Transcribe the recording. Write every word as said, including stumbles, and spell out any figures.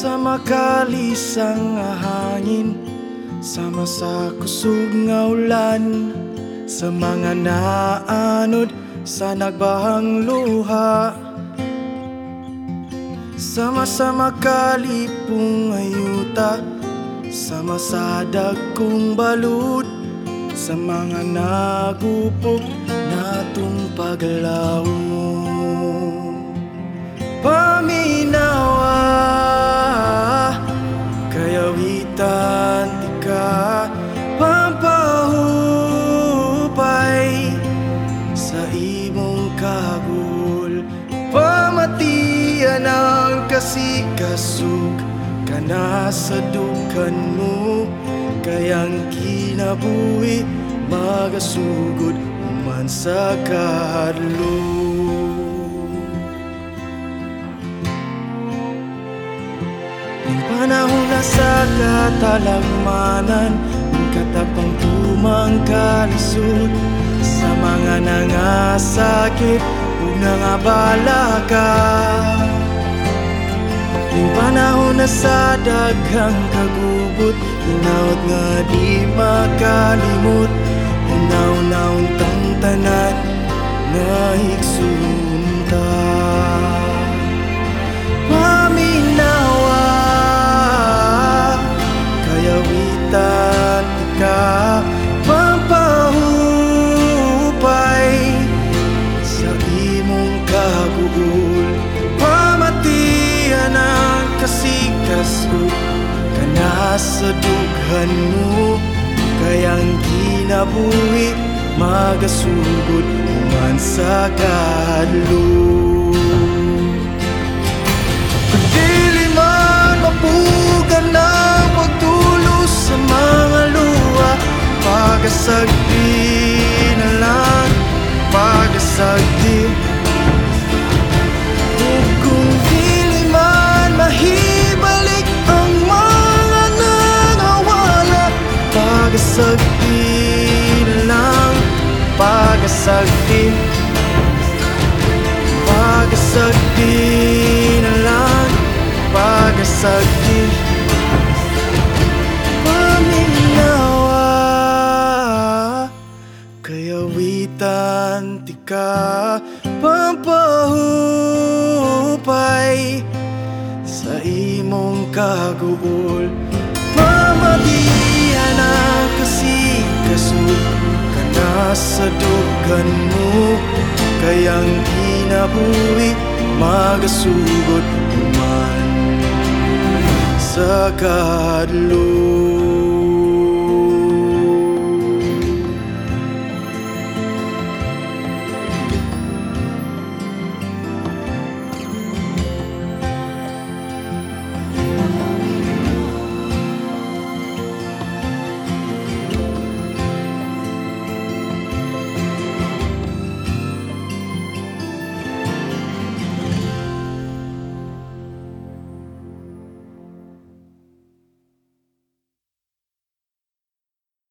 Sa makalisang nga hangin, sama sa kusog nga ulan, sa mga naanod sa nagbahang luha. Sama sa makalipong ayuta, sama sa dagkong balud, sa mga nagupok natong paglaw. Paminawa, kayawitan ti ka, pampahupay sa imong kagul. Pamatian ang kasikasug kana sa dukan mo, kayang kinabuhi magasugod man sa kahadlok. Ning panahon na sa katalagmanan, ang katapang tumang kalisod, sa mga nangasakit ug nangabala ka. Ning panahon na sa daghang kagubot, hinaut nga di makalimot, unaw-unawon tang tanan nga higsunta. Paminawa, kayawitan ti ka, pampahupay sa imong kaguol. Pamatian ang kasikasog kana sa dughan mo, kayang kinabuhi magasugod man sa kahadlok. Dili man mapugan ang pagtulos sa mga luha, pagasagdi na lang, pagasagdi. Ug kung dili man mahibalik ang mga nangawala, pagasagdi na lang, pagasagdi. Pagasagdi na lang, pagasagdi. Paminawa, kayawitan ti ka, pampahupay sa imong kaguol. Pamatian ang kasikasog kana sa dugan mo, kayang kinabuhi magasugod man sa kahadlok.